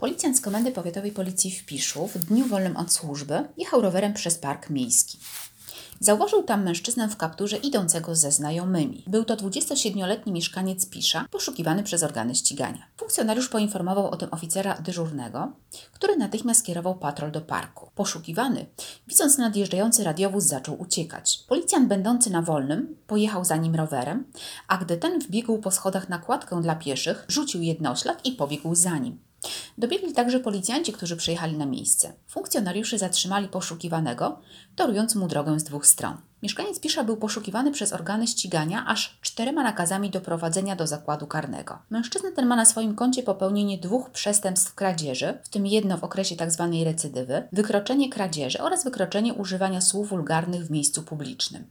Policjant z Komendy Powiatowej Policji w Piszu w dniu wolnym od służby jechał rowerem przez park miejski. Zauważył tam mężczyznę w kapturze idącego ze znajomymi. Był to 27-letni mieszkaniec Pisza, poszukiwany przez organy ścigania. Funkcjonariusz poinformował o tym oficera dyżurnego, który natychmiast skierował patrol do parku. Poszukiwany, widząc nadjeżdżający radiowóz, zaczął uciekać. Policjant będący na wolnym pojechał za nim rowerem, a gdy ten wbiegł po schodach na kładkę dla pieszych, rzucił jednoślad i pobiegł za nim. Dobiegli także policjanci, którzy przyjechali na miejsce. Funkcjonariusze zatrzymali poszukiwanego, torując mu drogę z dwóch stron. Mieszkaniec Pisza był poszukiwany przez organy ścigania aż 4 nakazami doprowadzenia do zakładu karnego. Mężczyzna ten ma na swoim koncie popełnienie 2 przestępstw kradzieży, w tym jedno w okresie tzw. recydywy, wykroczenie kradzieży oraz wykroczenie używania słów wulgarnych w miejscu publicznym.